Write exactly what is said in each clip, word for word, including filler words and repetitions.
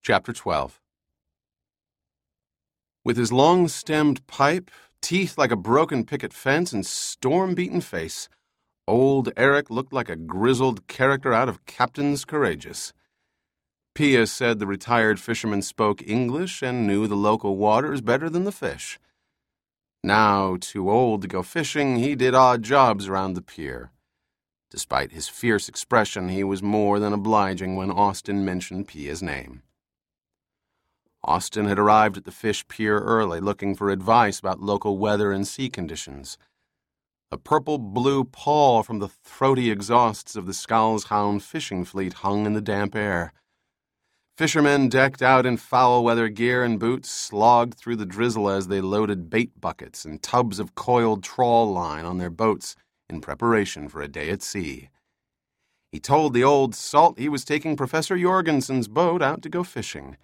Chapter twelve. With his long-stemmed pipe, teeth like a broken picket fence, and storm-beaten face, old Eric looked like a grizzled character out of Captains Courageous. Pia said the retired fisherman spoke English and knew the local waters better than the fish. Now, too old to go fishing, he did odd jobs around the pier. Despite his fierce expression, he was more than obliging when Austin mentioned Pia's name. Austin had arrived at the fish pier early, looking for advice about local weather and sea conditions. A purple-blue pall from the throaty exhausts of the Skulls Hound fishing fleet hung in the damp air. Fishermen decked out in foul-weather gear and boots slogged through the drizzle as they loaded bait buckets and tubs of coiled trawl line on their boats in preparation for a day at sea. He told the old salt he was taking Professor Jorgensen's boat out to go fishing.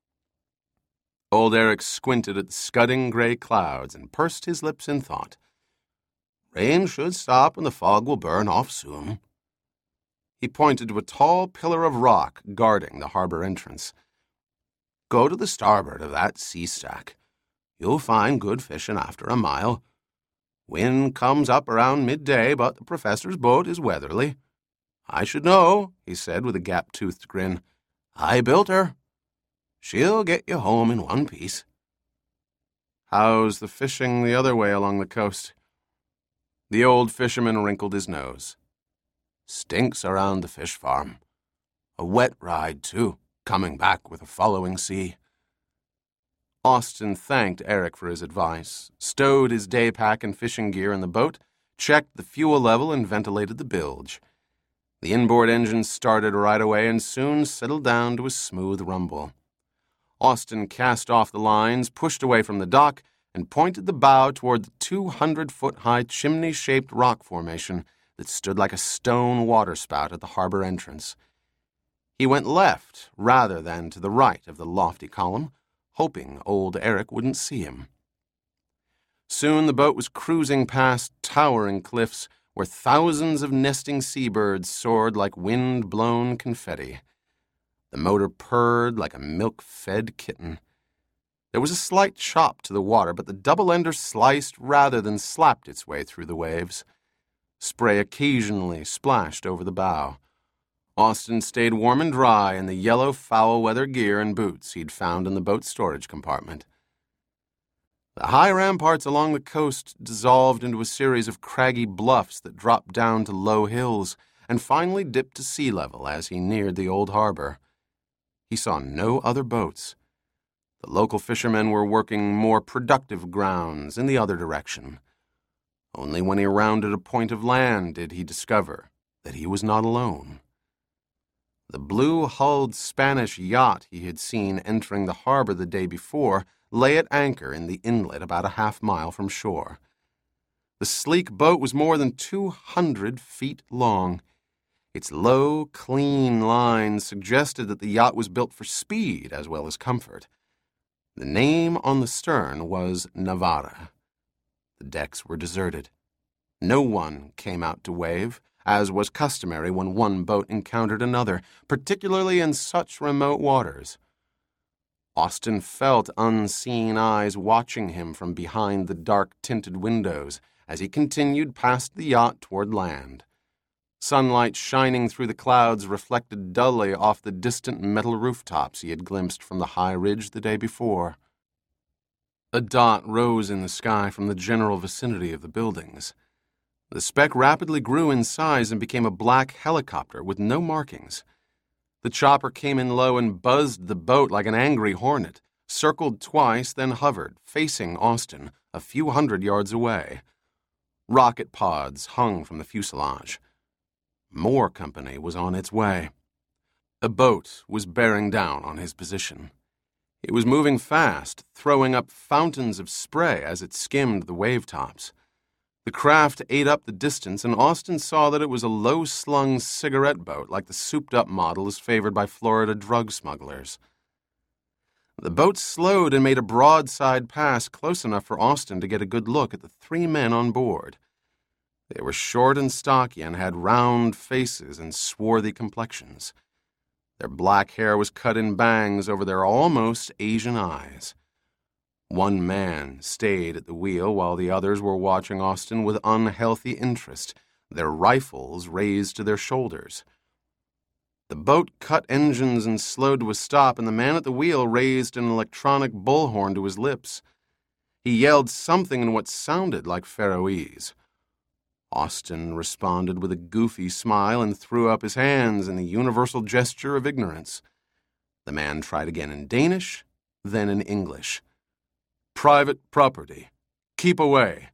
Old Eric squinted at the scudding gray clouds and pursed his lips in thought. Rain should stop and the fog will burn off soon. He pointed to a tall pillar of rock guarding the harbor entrance. Go to the starboard of that sea stack. You'll find good fishing after a mile. Wind comes up around midday, but the professor's boat is weatherly. I should know, he said with a gap-toothed grin. I built her. She'll get you home in one piece. How's the fishing the other way along the coast? The old fisherman wrinkled his nose. Stinks around the fish farm. A wet ride, too, coming back with a following sea. Austin thanked Eric for his advice, stowed his day pack and fishing gear in the boat, checked the fuel level, and ventilated the bilge. The inboard engine started right away and soon settled down to a smooth rumble. Austin cast off the lines, pushed away from the dock, and pointed the bow toward the two hundred foot high chimney-shaped rock formation that stood like a stone waterspout at the harbor entrance. He went left rather than to the right of the lofty column, hoping old Eric wouldn't see him. Soon the boat was cruising past towering cliffs where thousands of nesting seabirds soared like wind-blown confetti. The motor purred like a milk-fed kitten. There was a slight chop to the water, but the double-ender sliced rather than slapped its way through the waves. Spray occasionally splashed over the bow. Austin stayed warm and dry in the yellow foul-weather gear and boots he'd found in the boat's storage compartment. The high ramparts along the coast dissolved into a series of craggy bluffs that dropped down to low hills and finally dipped to sea level as he neared the old harbor. He saw no other boats. The local fishermen were working more productive grounds in the other direction. Only when he rounded a point of land did he discover that he was not alone. The blue-hulled Spanish yacht he had seen entering the harbor the day before lay at anchor in the inlet about a half mile from shore. The sleek boat was more than two hundred feet long. Its low, clean lines suggested that the yacht was built for speed as well as comfort. The name on the stern was Navarra. The decks were deserted. No one came out to wave, as was customary when one boat encountered another, particularly in such remote waters. Austin felt unseen eyes watching him from behind the dark-tinted windows as he continued past the yacht toward land. Sunlight shining through the clouds reflected dully off the distant metal rooftops he had glimpsed from the high ridge the day before. A dot rose in the sky from the general vicinity of the buildings. The speck rapidly grew in size and became a black helicopter with no markings. The chopper came in low and buzzed the boat like an angry hornet, circled twice, then hovered, facing Austin, a few hundred yards away. Rocket pods hung from the fuselage. More company was on its way. A boat was bearing down on his position. It was moving fast, throwing up fountains of spray as it skimmed the wave tops. The craft ate up the distance, and Austin saw that it was a low-slung cigarette boat like the souped-up models favored by Florida drug smugglers. The boat slowed and made a broadside pass close enough for Austin to get a good look at the three men on board. They were short and stocky and had round faces and swarthy complexions. Their black hair was cut in bangs over their almost Asian eyes. One man stayed at the wheel while the others were watching Austin with unhealthy interest, their rifles raised to their shoulders. The boat cut engines and slowed to a stop, and the man at the wheel raised an electronic bullhorn to his lips. He yelled something in what sounded like Faroese. Austin responded with a goofy smile and threw up his hands in the universal gesture of ignorance. The man tried again in Danish, then in English. "Private property. Keep away."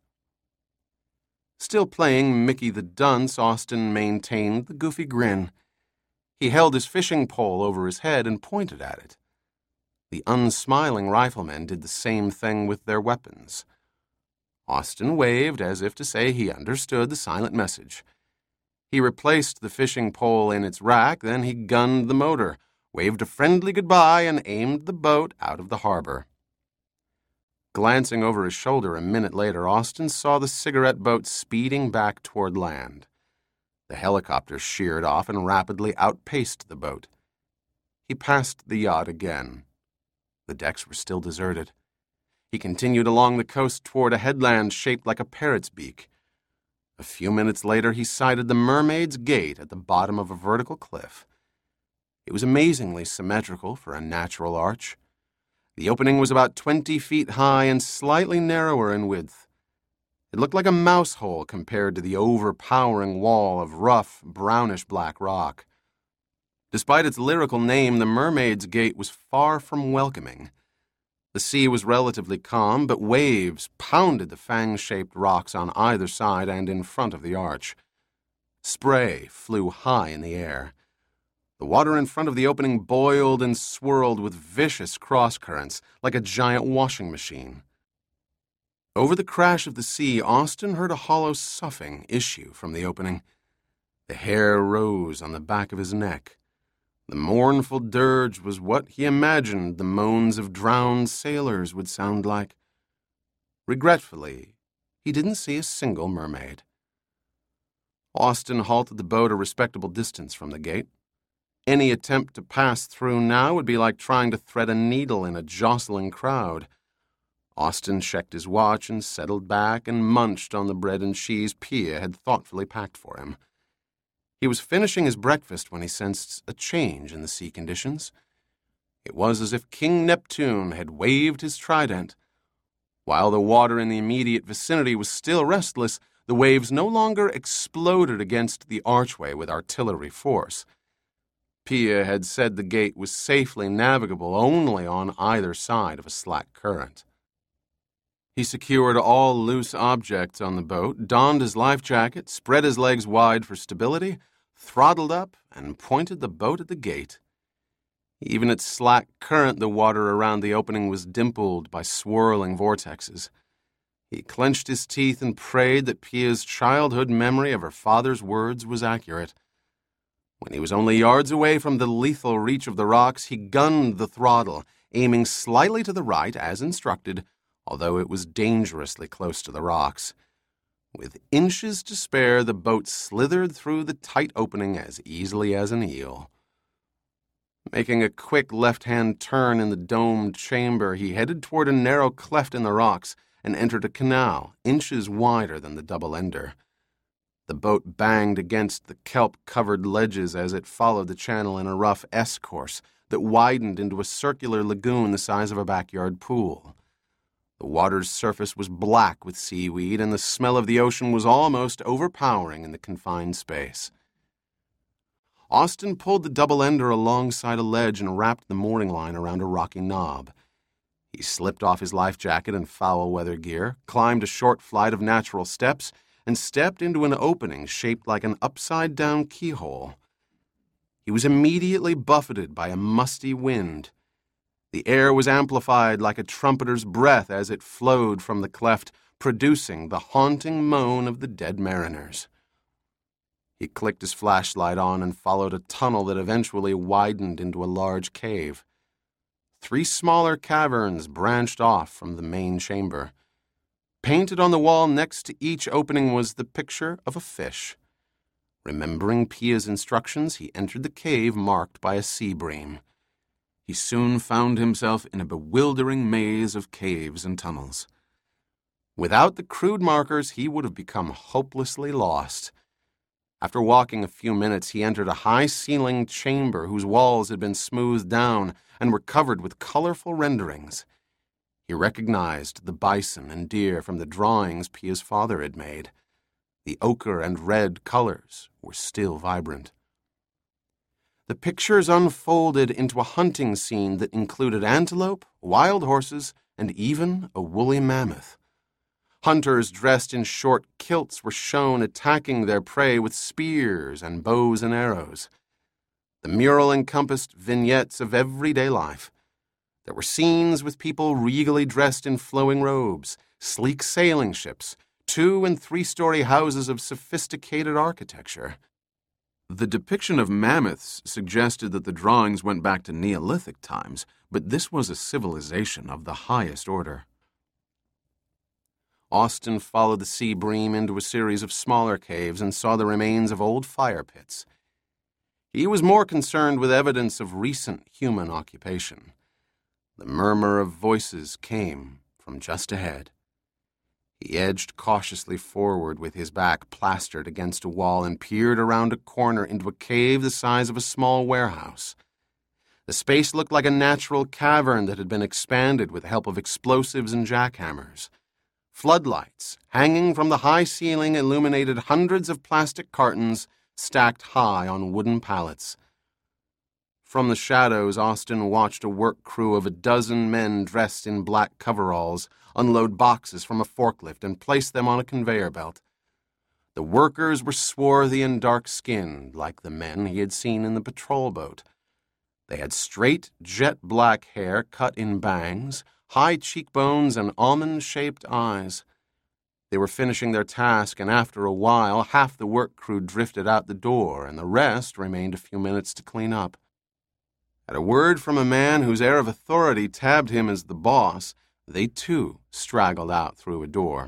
Still playing Mickey the Dunce, Austin maintained the goofy grin. He held his fishing pole over his head and pointed at it. The unsmiling riflemen did the same thing with their weapons. Austin waved as if to say he understood the silent message. He replaced the fishing pole in its rack, then he gunned the motor, waved a friendly goodbye, and aimed the boat out of the harbor. Glancing over his shoulder a minute later, Austin saw the cigarette boat speeding back toward land. The helicopter sheered off and rapidly outpaced the boat. He passed the yacht again. The decks were still deserted. He continued along the coast toward a headland shaped like a parrot's beak. A few minutes later, he sighted the Mermaid's Gate at the bottom of a vertical cliff. It was amazingly symmetrical for a natural arch. The opening was about twenty feet high and slightly narrower in width. It looked like a mouse hole compared to the overpowering wall of rough, brownish-black rock. Despite its lyrical name, the Mermaid's Gate was far from welcoming. The sea was relatively calm, but waves pounded the fang-shaped rocks on either side and in front of the arch. Spray flew high in the air. The water in front of the opening boiled and swirled with vicious cross-currents, like a giant washing machine. Over the crash of the sea, Austin heard a hollow soughing issue from the opening. The hair rose on the back of his neck. The mournful dirge was what he imagined the moans of drowned sailors would sound like. Regretfully, he didn't see a single mermaid. Austin halted the boat a respectable distance from the gate. Any attempt to pass through now would be like trying to thread a needle in a jostling crowd. Austin checked his watch and settled back and munched on the bread and cheese Pia had thoughtfully packed for him. He was finishing his breakfast when he sensed a change in the sea conditions. It was as if King Neptune had waved his trident. While the water in the immediate vicinity was still restless, the waves no longer exploded against the archway with artillery force. Pia had said the gate was safely navigable only on either side of a slack current. He secured all loose objects on the boat, donned his life jacket, spread his legs wide for stability, throttled up, and pointed the boat at the gate. Even at slack current, the water around the opening was dimpled by swirling vortexes. He clenched his teeth and prayed that Pia's childhood memory of her father's words was accurate. When he was only yards away from the lethal reach of the rocks, he gunned the throttle, aiming slightly to the right, as instructed, although it was dangerously close to the rocks. With inches to spare, the boat slithered through the tight opening as easily as an eel. Making a quick left-hand turn in the domed chamber, he headed toward a narrow cleft in the rocks and entered a canal, inches wider than the double-ender. The boat banged against the kelp-covered ledges as it followed the channel in a rough S-course that widened into a circular lagoon the size of a backyard pool. The water's surface was black with seaweed, and the smell of the ocean was almost overpowering in the confined space. Austin pulled the double-ender alongside a ledge and wrapped the mooring line around a rocky knob. He slipped off his life jacket and foul-weather gear, climbed a short flight of natural steps, and stepped into an opening shaped like an upside-down keyhole. He was immediately buffeted by a musty wind. The air was amplified like a trumpeter's breath as it flowed from the cleft, producing the haunting moan of the dead mariners. He clicked his flashlight on and followed a tunnel that eventually widened into a large cave. Three smaller caverns branched off from the main chamber. Painted on the wall next to each opening was the picture of a fish. Remembering Pia's instructions, he entered the cave marked by a sea bream. He soon found himself in a bewildering maze of caves and tunnels. Without the crude markers, he would have become hopelessly lost. After walking a few minutes, he entered a high-ceilinged chamber whose walls had been smoothed down and were covered with colorful renderings. He recognized the bison and deer from the drawings Pia's father had made. The ochre and red colors were still vibrant. The pictures unfolded into a hunting scene that included antelope, wild horses, and even a woolly mammoth. Hunters dressed in short kilts were shown attacking their prey with spears and bows and arrows. The mural encompassed vignettes of everyday life. There were scenes with people regally dressed in flowing robes, sleek sailing ships, two- and three-story houses of sophisticated architecture. The depiction of mammoths suggested that the drawings went back to Neolithic times, but this was a civilization of the highest order. Austin followed the sea bream into a series of smaller caves and saw the remains of old fire pits. He was more concerned with evidence of recent human occupation. The murmur of voices came from just ahead. He edged cautiously forward with his back plastered against a wall and peered around a corner into a cave the size of a small warehouse. The space looked like a natural cavern that had been expanded with the help of explosives and jackhammers. Floodlights, hanging from the high ceiling, illuminated hundreds of plastic cartons stacked high on wooden pallets. From the shadows, Austin watched a work crew of a dozen men dressed in black coveralls unload boxes from a forklift and place them on a conveyor belt. The workers were swarthy and dark-skinned, like the men he had seen in the patrol boat. They had straight, jet-black hair cut in bangs, high cheekbones, and almond-shaped eyes. They were finishing their task, and after a while, half the work crew drifted out the door, and the rest remained a few minutes to clean up. At a word from a man whose air of authority tabbed him as the boss, they too straggled out through a door.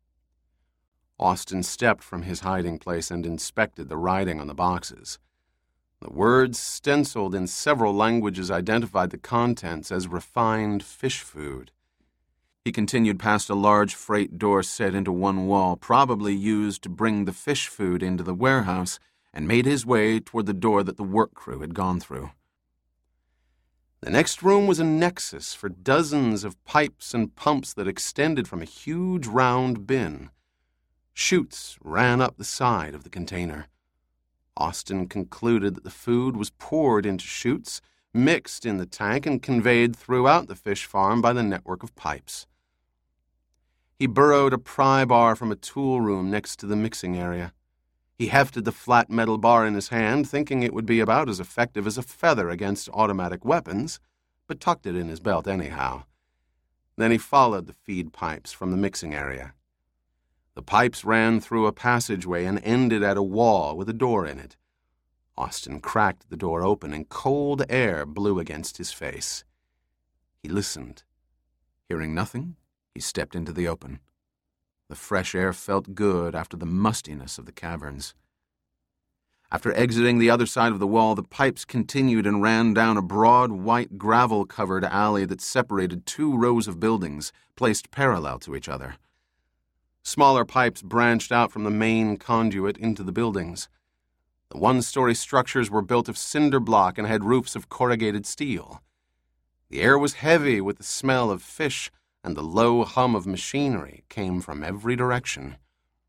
Austin stepped from his hiding place and inspected the writing on the boxes. The words stenciled in several languages identified the contents as refined fish food. He continued past a large freight door set into one wall, probably used to bring the fish food into the warehouse, and made his way toward the door that the work crew had gone through. The next room was a nexus for dozens of pipes and pumps that extended from a huge round bin. Chutes ran up the side of the container. Austin concluded that the food was poured into chutes, mixed in the tank, and conveyed throughout the fish farm by the network of pipes. He burrowed a pry bar from a tool room next to the mixing area. He hefted the flat metal bar in his hand, thinking it would be about as effective as a feather against automatic weapons, but tucked it in his belt anyhow. Then he followed the feed pipes from the mixing area. The pipes ran through a passageway and ended at a wall with a door in it. Austin cracked the door open, and cold air blew against his face. He listened. Hearing nothing, he stepped into the open. The fresh air felt good after the mustiness of the caverns. After exiting the other side of the wall, the pipes continued and ran down a broad, white, gravel-covered alley that separated two rows of buildings, placed parallel to each other. Smaller pipes branched out from the main conduit into the buildings. The one-story structures were built of cinder block and had roofs of corrugated steel. The air was heavy with the smell of fish, and the low hum of machinery came from every direction.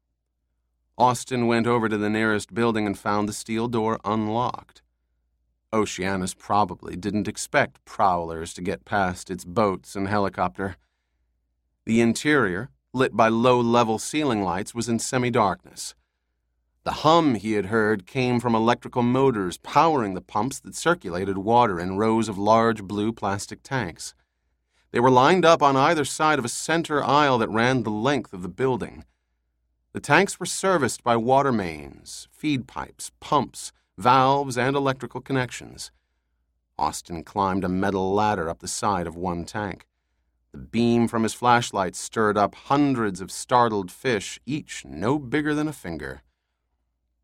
Austin went over to the nearest building and found the steel door unlocked. Oceanus probably didn't expect prowlers to get past its boats and helicopter. The interior, lit by low-level ceiling lights, was in semi-darkness. The hum he had heard came from electrical motors powering the pumps that circulated water in rows of large blue plastic tanks. They were lined up on either side of a center aisle that ran the length of the building. The tanks were serviced by water mains, feed pipes, pumps, valves, and electrical connections. Austin climbed a metal ladder up the side of one tank. The beam from his flashlight stirred up hundreds of startled fish, each no bigger than a finger.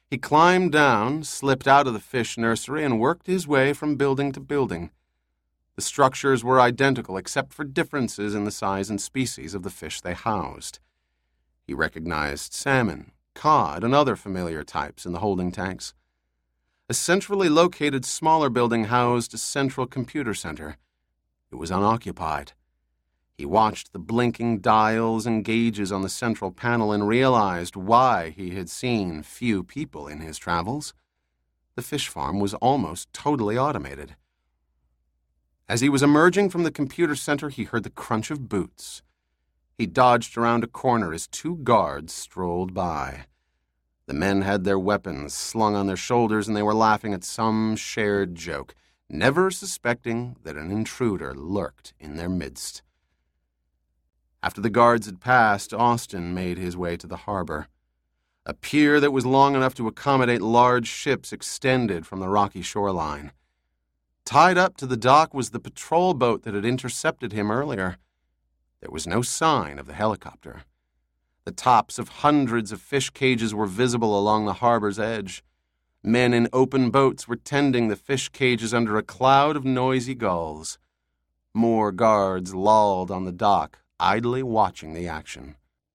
He climbed down, slipped out of the fish nursery, and worked his way from building to building. The structures were identical except for differences in the size and species of the fish they housed. He recognized salmon, cod, and other familiar types in the holding tanks. A centrally located smaller building housed a central computer center. It was unoccupied. He watched the blinking dials and gauges on the central panel and realized why he had seen few people in his travels. The fish farm was almost totally automated. As he was emerging from the computer center, he heard the crunch of boots. He dodged around a corner as two guards strolled by. The men had their weapons slung on their shoulders, and they were laughing at some shared joke, never suspecting that an intruder lurked in their midst. After the guards had passed, Austin made his way to the harbor. A pier that was long enough to accommodate large ships extended from the rocky shoreline. Tied up to the dock was the patrol boat that had intercepted him earlier. There was no sign of the helicopter. The tops of hundreds of fish cages were visible along the harbor's edge. Men in open boats were tending the fish cages under a cloud of noisy gulls. More guards lolled on the dock, idly watching the action.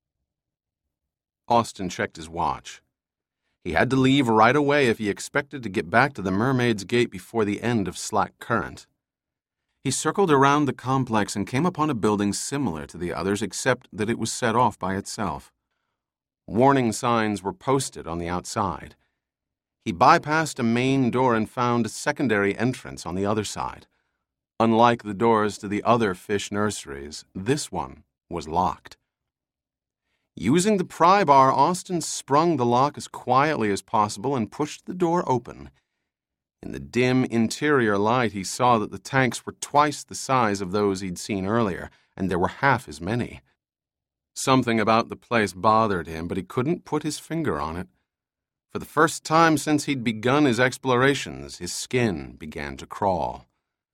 Austin checked his watch. He had to leave right away if he expected to get back to the Mermaid's Gate before the end of Slack Current. He circled around the complex and came upon a building similar to the others, except that it was set off by itself. Warning signs were posted on the outside. He bypassed a main door and found a secondary entrance on the other side. Unlike the doors to the other fish nurseries, this one was locked. Using the pry bar, Austin sprung the lock as quietly as possible and pushed the door open. In the dim interior light, he saw that the tanks were twice the size of those he'd seen earlier, and there were half as many. Something about the place bothered him, but he couldn't put his finger on it. For the first time since he'd begun his explorations, his skin began to crawl.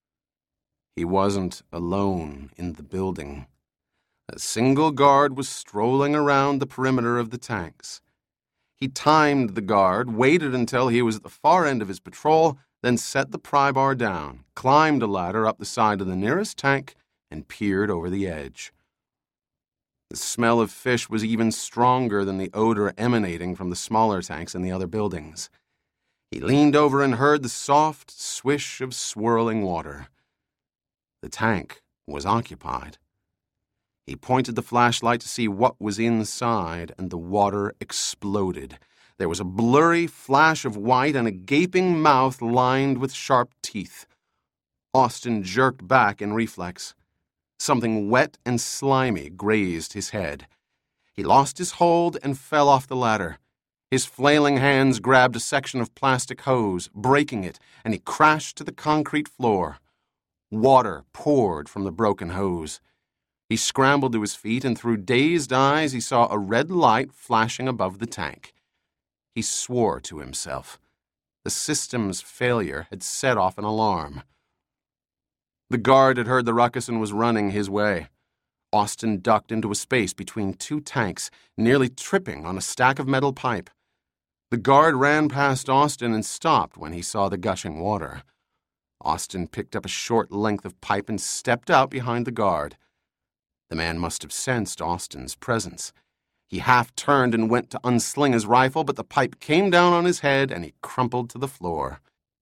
He wasn't alone in the building. A single guard was strolling around the perimeter of the tanks. He timed the guard, waited until he was at the far end of his patrol, then set the pry bar down, climbed a ladder up the side of the nearest tank, and peered over the edge. The smell of fish was even stronger than the odor emanating from the smaller tanks in the other buildings. He leaned over and heard the soft swish of swirling water. The tank was occupied. He pointed the flashlight to see what was inside, and the water exploded. There was a blurry flash of white and a gaping mouth lined with sharp teeth. Austin jerked back in reflex. Something wet and slimy grazed his head. He lost his hold and fell off the ladder. His flailing hands grabbed a section of plastic hose, breaking it, and he crashed to the concrete floor. Water poured from the broken hose. He scrambled to his feet, and through dazed eyes he saw a red light flashing above the tank. He swore to himself. The system's failure had set off an alarm. The guard had heard the ruckus and was running his way. Austin ducked into a space between two tanks, nearly tripping on a stack of metal pipe. The guard ran past Austin and stopped when he saw the gushing water. Austin picked up a short length of pipe and stepped out behind the guard. The man must have sensed Austin's presence. He half turned and went to unsling his rifle, but the pipe came down on his head and he crumpled to the floor.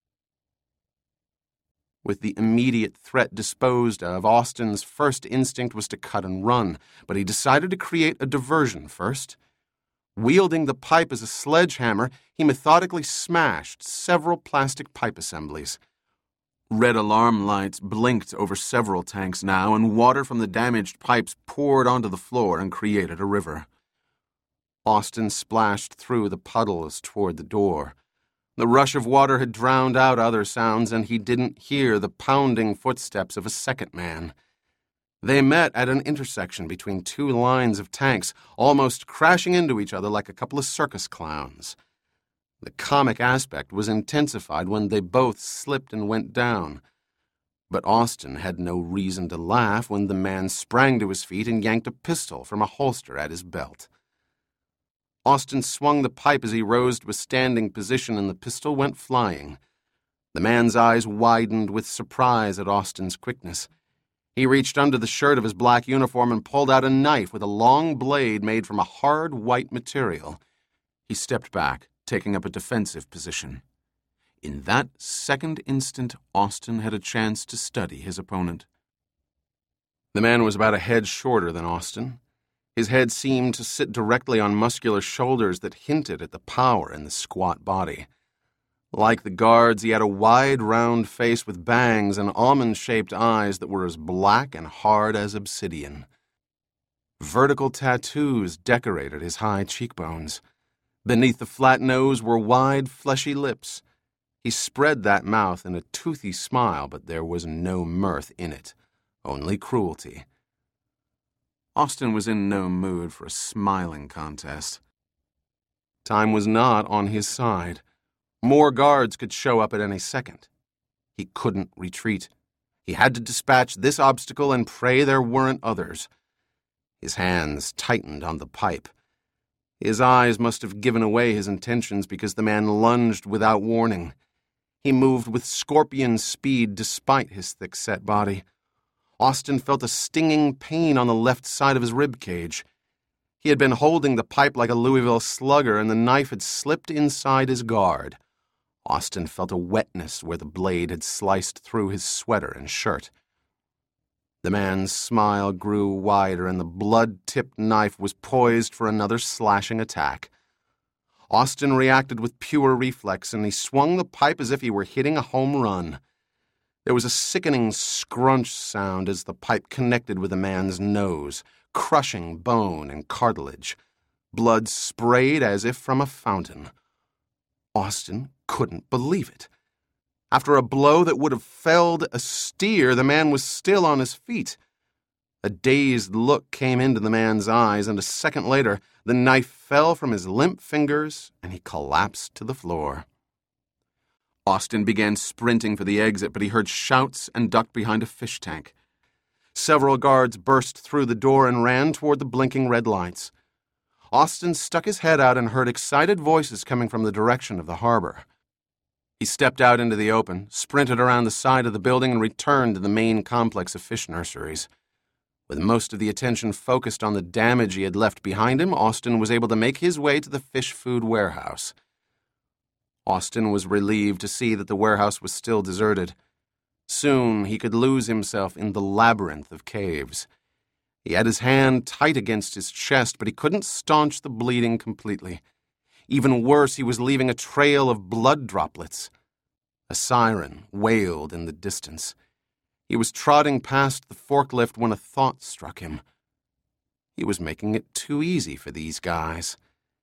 With the immediate threat disposed of, Austin's first instinct was to cut and run, but he decided to create a diversion first. Wielding the pipe as a sledgehammer, he methodically smashed several plastic pipe assemblies. Red alarm lights blinked over several tanks now, and water from the damaged pipes poured onto the floor and created a river. Austin splashed through the puddles toward the door. The rush of water had drowned out other sounds, and he didn't hear the pounding footsteps of a second man. They met at an intersection between two lines of tanks, almost crashing into each other like a couple of circus clowns. The comic aspect was intensified when they both slipped and went down. But Austin had no reason to laugh when the man sprang to his feet and yanked a pistol from a holster at his belt. Austin swung the pipe as he rose to a standing position, and the pistol went flying. The man's eyes widened with surprise at Austin's quickness. He reached under the shirt of his black uniform and pulled out a knife with a long blade made from a hard white material. He stepped back, taking up a defensive position. In that second instant, Austin had a chance to study his opponent. The man was about a head shorter than Austin. His head seemed to sit directly on muscular shoulders that hinted at the power in the squat body. Like the guards, he had a wide, round face with bangs and almond-shaped eyes that were as black and hard as obsidian. Vertical tattoos decorated his high cheekbones. Beneath the flat nose were wide, fleshy lips. He spread that mouth in a toothy smile, but there was no mirth in it, only cruelty. Austin was in no mood for a smiling contest. Time was not on his side. More guards could show up at any second. He couldn't retreat. He had to dispatch this obstacle and pray there weren't others. His hands tightened on the pipe. His eyes must have given away his intentions because the man lunged without warning. He moved with scorpion speed despite his thick-set body. Austin felt a stinging pain on the left side of his rib cage. He had been holding the pipe like a Louisville Slugger, and the knife had slipped inside his guard. Austin felt a wetness where the blade had sliced through his sweater and shirt. The man's smile grew wider, and the blood-tipped knife was poised for another slashing attack. Austin reacted with pure reflex, and he swung the pipe as if he were hitting a home run. There was a sickening scrunch sound as the pipe connected with the man's nose, crushing bone and cartilage. Blood sprayed as if from a fountain. Austin couldn't believe it. After a blow that would have felled a steer, the man was still on his feet. A dazed look came into the man's eyes, and a second later, the knife fell from his limp fingers, and he collapsed to the floor. Austin began sprinting for the exit, but he heard shouts and ducked behind a fish tank. Several guards burst through the door and ran toward the blinking red lights. Austin stuck his head out and heard excited voices coming from the direction of the harbor. He stepped out into the open, sprinted around the side of the building, and returned to the main complex of fish nurseries. With most of the attention focused on the damage he had left behind him, Austin was able to make his way to the fish food warehouse. Austin was relieved to see that the warehouse was still deserted. Soon he could lose himself in the labyrinth of caves. He had his hand tight against his chest, but he couldn't staunch the bleeding completely. Even worse, he was leaving a trail of blood droplets. A siren wailed in the distance. He was trotting past the forklift when a thought struck him. He was making it too easy for these guys.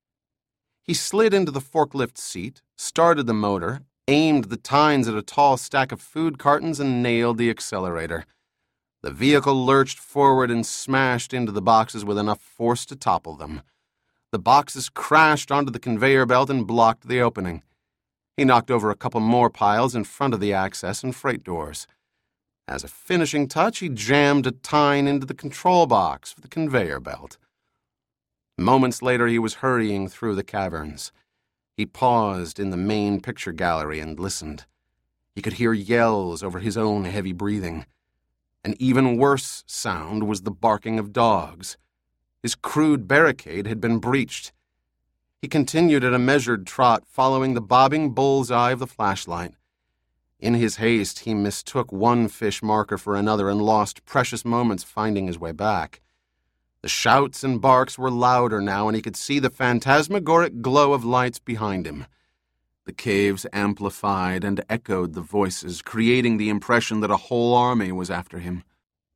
He slid into the forklift seat, started the motor, aimed the tines at a tall stack of food cartons, and nailed the accelerator. The vehicle lurched forward and smashed into the boxes with enough force to topple them. The boxes crashed onto the conveyor belt and blocked the opening. He knocked over a couple more piles in front of the access and freight doors. As a finishing touch, he jammed a tine into the control box for the conveyor belt. Moments later, he was hurrying through the caverns. He paused in the main picture gallery and listened. He could hear yells over his own heavy breathing. An even worse sound was the barking of dogs. His crude barricade had been breached. He continued at a measured trot, following the bobbing bull's-eye of the flashlight. In his haste, he mistook one fish marker for another and lost precious moments finding his way back. The shouts and barks were louder now, and he could see the phantasmagoric glow of lights behind him. The caves amplified and echoed the voices, creating the impression that a whole army was after him.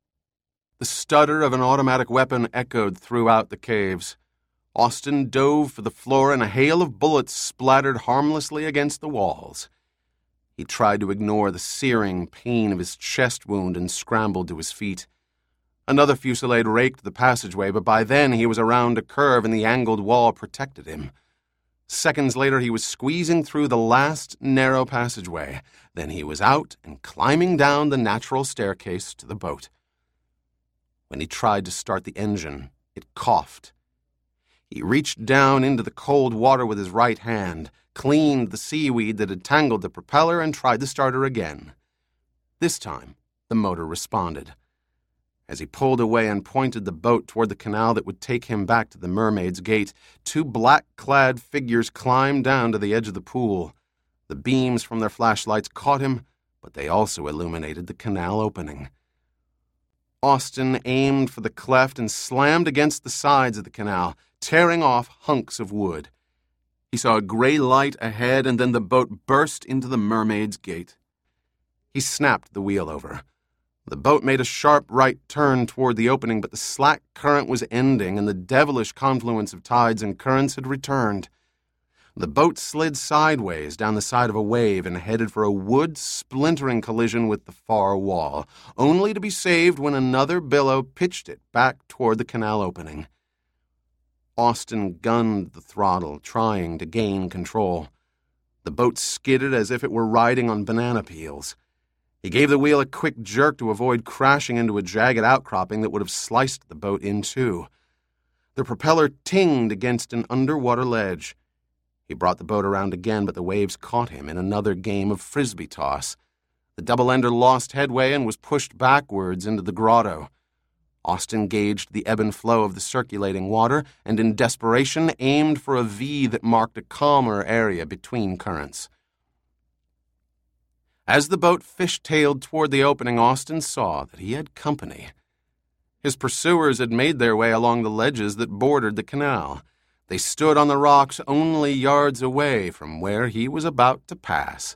The stutter of an automatic weapon echoed throughout the caves. Austin dove for the floor, and a hail of bullets splattered harmlessly against the walls. He tried to ignore the searing pain of his chest wound and scrambled to his feet. Another fusillade raked the passageway, but by then he was around a curve and the angled wall protected him. Seconds later, he was squeezing through the last narrow passageway. Then he was out and climbing down the natural staircase to the boat. When he tried to start the engine, it coughed. He reached down into the cold water with his right hand, cleaned the seaweed that had tangled the propeller, and tried the starter again. This time, the motor responded. As he pulled away and pointed the boat toward the canal that would take him back to the Mermaid's Gate, two black-clad figures climbed down to the edge of the pool. The beams from their flashlights caught him, but they also illuminated the canal opening. Austin aimed for the cleft and slammed against the sides of the canal, tearing off hunks of wood. He saw a gray light ahead, and then the boat burst into the Mermaid's Gate. He snapped the wheel over. The boat made a sharp right turn toward the opening, but the slack current was ending, and the devilish confluence of tides and currents had returned. The boat slid sideways down the side of a wave and headed for a wood-splintering collision with the far wall, only to be saved when another billow pitched it back toward the canal opening. Austin gunned the throttle, trying to gain control. The boat skidded as if it were riding on banana peels. He gave the wheel a quick jerk to avoid crashing into a jagged outcropping that would have sliced the boat in two. The propeller tinged against an underwater ledge. He brought the boat around again, but the waves caught him in another game of frisbee toss. The double-ender lost headway and was pushed backwards into the grotto. Austin gauged the ebb and flow of the circulating water and, in desperation, aimed for a V that marked a calmer area between currents. As the boat fish-tailed toward the opening, Austin saw that he had company. His pursuers had made their way along the ledges that bordered the canal. They stood on the rocks only yards away from where he was about to pass.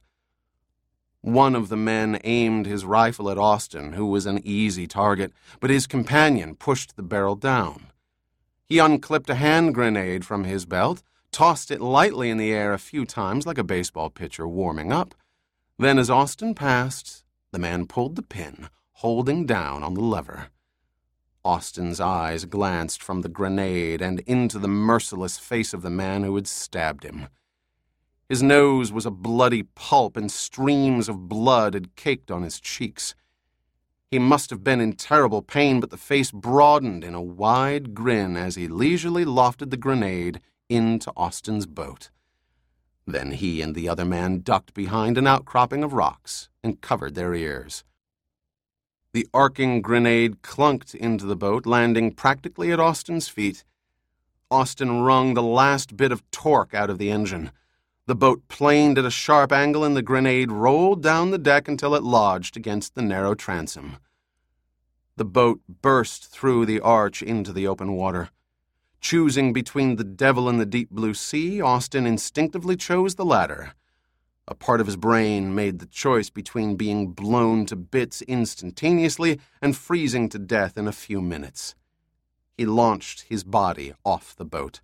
One of the men aimed his rifle at Austin, who was an easy target, but his companion pushed the barrel down. He unclipped a hand grenade from his belt, tossed it lightly in the air a few times like a baseball pitcher warming up. Then, as Austin passed, the man pulled the pin, holding down on the lever. Austin's eyes glanced from the grenade and into the merciless face of the man who had stabbed him. His nose was a bloody pulp, and streams of blood had caked on his cheeks. He must have been in terrible pain, but the face broadened in a wide grin as he leisurely lofted the grenade into Austin's boat. Then he and the other man ducked behind an outcropping of rocks and covered their ears. The arcing grenade clunked into the boat, landing practically at Austin's feet. Austin wrung the last bit of torque out of the engine. The boat planed at a sharp angle, and the grenade rolled down the deck until it lodged against the narrow transom. The boat burst through the arch into the open water. Choosing between the devil and the deep blue sea, Austin instinctively chose the latter. A part of his brain made the choice between being blown to bits instantaneously and freezing to death in a few minutes. He launched his body off the boat.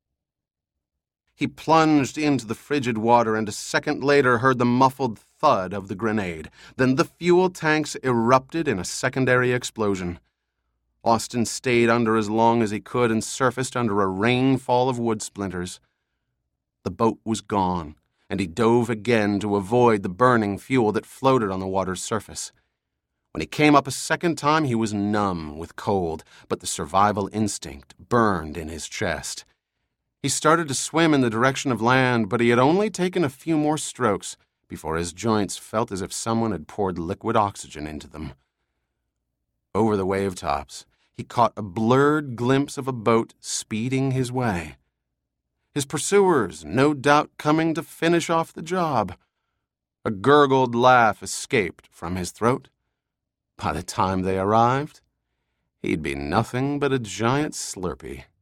He plunged into the frigid water and a second later heard the muffled thud of the grenade. Then the fuel tanks erupted in a secondary explosion. Austin stayed under as long as he could and surfaced under a rainfall of wood splinters. The boat was gone, and he dove again to avoid the burning fuel that floated on the water's surface. When he came up a second time, he was numb with cold, but the survival instinct burned in his chest. He started to swim in the direction of land, but he had only taken a few more strokes before his joints felt as if someone had poured liquid oxygen into them. Over the wave tops, he caught a blurred glimpse of a boat speeding his way. His pursuers, no doubt coming to finish off the job. A gurgled laugh escaped from his throat. By the time they arrived, he'd be nothing but a giant Slurpee.